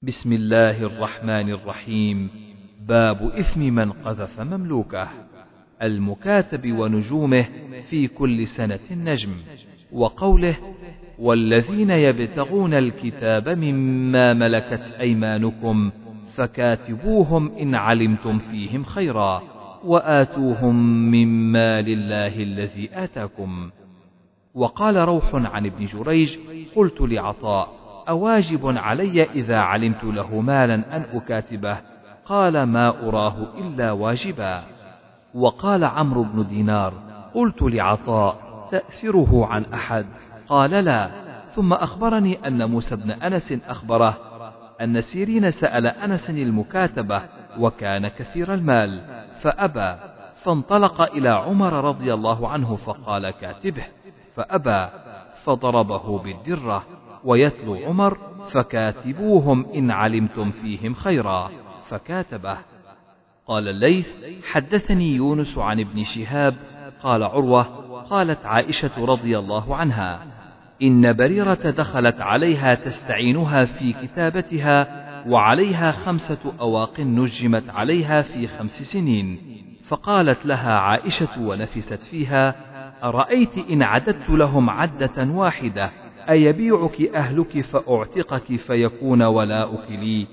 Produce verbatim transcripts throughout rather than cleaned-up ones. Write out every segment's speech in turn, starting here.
بسم الله الرحمن الرحيم. باب إثم من قذف مملوكه. المكاتب ونجومه في كل سنة نجم. وقوله والذين يبتغون الكتاب مما ملكت أيمانكم فكاتبوهم إن علمتم فيهم خيرا وآتوهم من مال الله الذي آتاكم. وقال روح عن ابن جريج قلت لعطاء أواجب علي إذا علمت له مالا أن أكاتبه؟ قال ما أراه إلا واجبا. وقال عمرو بن دينار قلت لعطاء تأثره عن أحد؟ قال لا. ثم أخبرني أن موسى بن أنس أخبره أن سيرين سأل أنس المكاتبة وكان كثير المال فأبى، فانطلق إلى عمر رضي الله عنه فقال كاتبه فأبى، فضربه بالدرة. ويتلو عمر فكاتبوهم إن علمتم فيهم خيرا فكاتبه. قال الليث حدثني يونس عن ابن شهاب قال عروة قالت عائشة رضي الله عنها إن بريرة دخلت عليها تستعينها في كتابتها وعليها خمسة أواق نجمت عليها في خمس سنين، فقالت لها عائشة ونفست فيها أرأيت إن عددت لهم عدة واحدة أيبيعك أهلك فأعتقك فيكون ولاؤك لي؟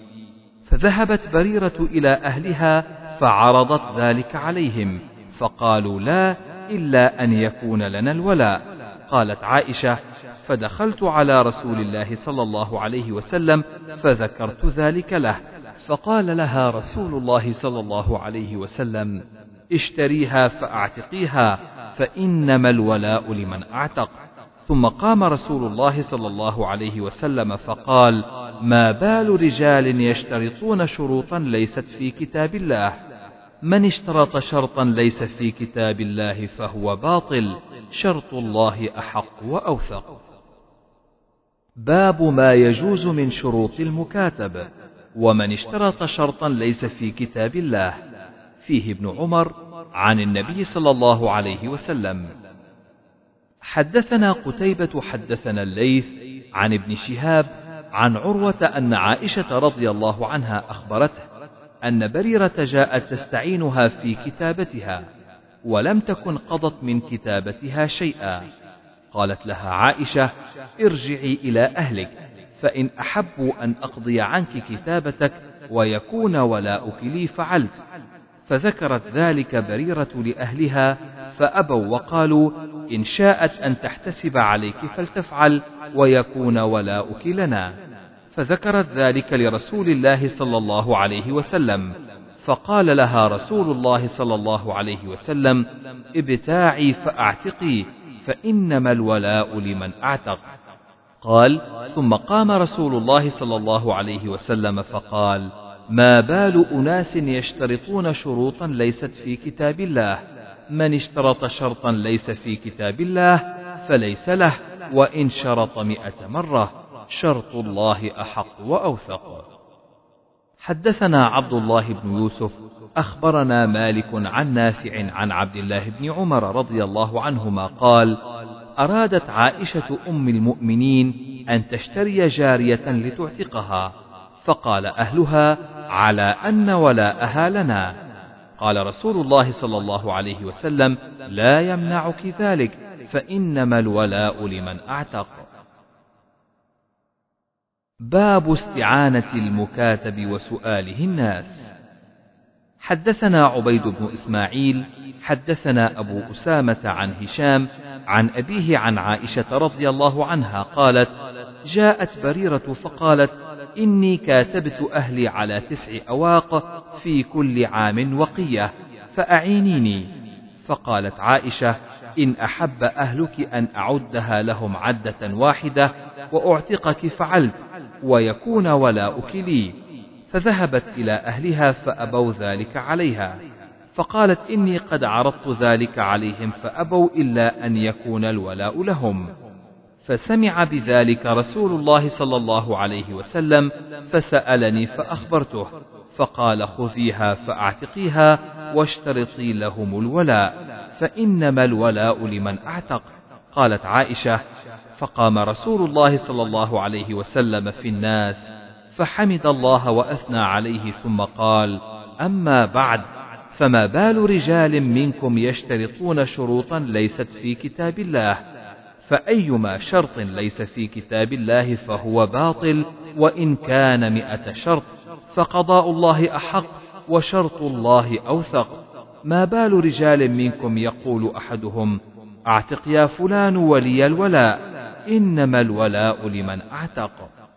فذهبت بريرة إلى أهلها فعرضت ذلك عليهم فقالوا لا إلا أن يكون لنا الولاء. قالت عائشة فدخلت على رسول الله صلى الله عليه وسلم فذكرت ذلك له فقال لها رسول الله صلى الله عليه وسلم اشتريها فأعتقيها فإنما الولاء لمن أعتق. ثم قام رسول الله صلى الله عليه وسلم فقال ما بال رجال يشترطون شروطا ليست في كتاب الله؟ من اشترط شرطا ليس في كتاب الله فهو باطل، شرط الله أحق وأوثق. باب ما يجوز من شروط المكاتب. ومن اشترط شرطا ليس في كتاب الله. فيه ابن عمر عن النبي صلى الله عليه وسلم. حدثنا قتيبة حدثنا الليث عن ابن شهاب عن عروة أن عائشة رضي الله عنها أخبرته أن بريرة جاءت تستعينها في كتابتها ولم تكن قضت من كتابتها شيئا. قالت لها عائشة ارجعي إلى أهلك فإن أحبوا أن أقضي عنك كتابتك ويكون ولاؤك لي فعلت. فذكرت ذلك بريرة لأهلها فأبوا وقالوا إن شاءت أن تحتسب عليك فلتفعل ويكون ولاؤك لنا. فذكرت ذلك لرسول الله صلى الله عليه وسلم فقال لها رسول الله صلى الله عليه وسلم ابتاعي فأعتقي فإنما الولاء لمن أعتق. قال ثم قام رسول الله صلى الله عليه وسلم فقال ما بال أناس يشترطون شروطا ليست في كتاب الله؟ من اشترط شرطا ليس في كتاب الله فليس له وإن شرط مئة مرة، شرط الله أحق وأوثق. حدثنا عبد الله بن يوسف أخبرنا مالك عن نافع عن عبد الله بن عمر رضي الله عنهما قال أرادت عائشة أم المؤمنين أن تشتري جارية لتعتقها فقال أهلها على أن ولاءها لنا. قال رسول الله صلى الله عليه وسلم لا يمنعك ذلك فإنما الولاء لمن أعتق. باب استعانة المكاتب وسؤاله الناس. حدثنا عبيد بن إسماعيل حدثنا أبو أسامة عن هشام عن أبيه عن عائشة رضي الله عنها قالت جاءت بريرة فقالت إني كاتبت أهلي على تسع أواق في كل عام وقية فأعينيني. فقالت عائشة إن أحب أهلك أن أعدها لهم عدة واحدة وأعتقك فعلت ويكون ولاؤك لي. فذهبت إلى أهلها فأبوا ذلك عليها فقالت إني قد عرضت ذلك عليهم فأبوا إلا أن يكون الولاء لهم. فسمع بذلك رسول الله صلى الله عليه وسلم فسألني فأخبرته فقال خذيها فأعتقيها واشترطي لهم الولاء فإنما الولاء لمن أعتق. قالت عائشة فقام رسول الله صلى الله عليه وسلم في الناس فحمد الله وأثنى عليه ثم قال: أما بعد، فما بال رجال منكم يشترطون شروطا ليست في كتاب الله، فأيما شرط ليس في كتاب الله فهو باطل وإن كان مئة شرط، فقضاء الله أحق وشرط الله أوثق. ما بال رجال منكم يقول أحدهم: أعتق يا فلان ولي الولاء، إنما الولاء لمن أعتق.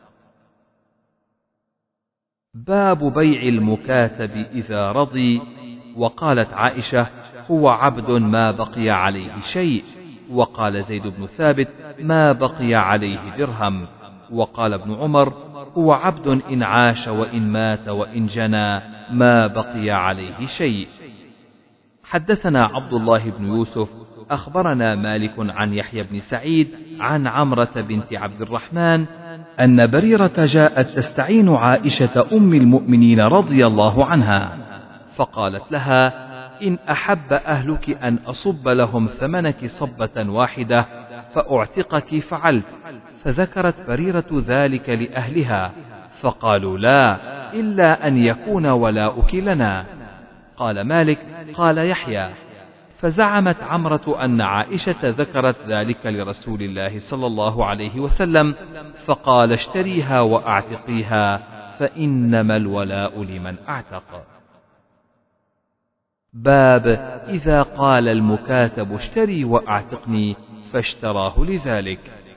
باب بيع المكاتب إذا رضي. وقالت عائشة: هو عبد ما بقي عليه شيء. وقال زيد بن ثابت: ما بقي عليه درهم. وقال ابن عمر: هو عبد إن عاش وإن مات وإن جنى ما بقي عليه شيء. حدثنا عبد الله بن يوسف أخبرنا مالك عن يحيى بن سعيد عن عمرة بنت عبد الرحمن أن بريرة جاءت تستعين عائشة أم المؤمنين رضي الله عنها، فقالت لها: إن أحب أهلك أن أصب لهم ثمنك صبة واحدة فأعتقك فعلت. فذكرت بريرة ذلك لأهلها، فقالوا: لا، إلا أن يكون ولاؤك لنا. قال مالك: قال يحيى: فزعمت عمرة أن عائشة ذكرت ذلك لرسول الله صلى الله عليه وسلم، فقال: اشتريها وأعتقيها، فإنما الولاء لمن أعتق. باب إذا قال المكاتب: اشتري وأعتقني، فاشتراه لذلك.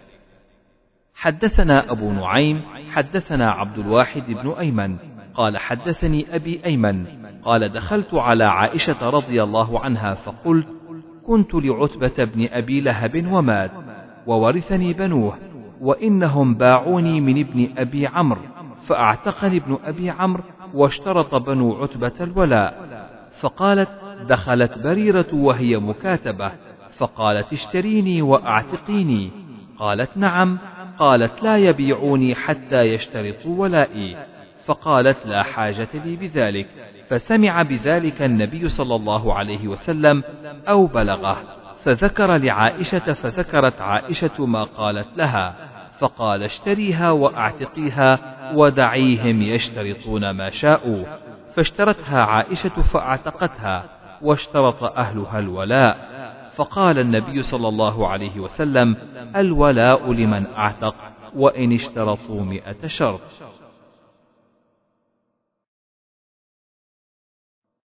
حدثنا أبو نعيم حدثنا عبد الواحد بن أيمن قال: حدثني أبي أيمن قال: دخلت على عائشة رضي الله عنها فقلت: كنت لعتبة بن أبي لهب ومات، وورثني بنوه، وإنهم باعوني من ابن أبي عمرو، فأعتقني ابن أبي عمرو، واشترط بنو عتبة الولاء. فقالت: دخلت بريرة وهي مكاتبة، فقالت: اشتريني وأعتقيني. قالت: نعم. قالت: لا يبيعوني حتى يشترطوا ولائي. فقالت: لا حاجة لي بذلك. فسمع بذلك النبي صلى الله عليه وسلم أو بلغه، فذكر لعائشة، فذكرت عائشة ما قالت لها، فقال: اشتريها وأعتقيها ودعيهم يشترطون ما شاءوا. فاشترتها عائشة فأعتقتها، واشترط أهلها الولاء. فقال النبي صلى الله عليه وسلم: الولاء لمن أعتق، وإن اشترطوا مئة شرط.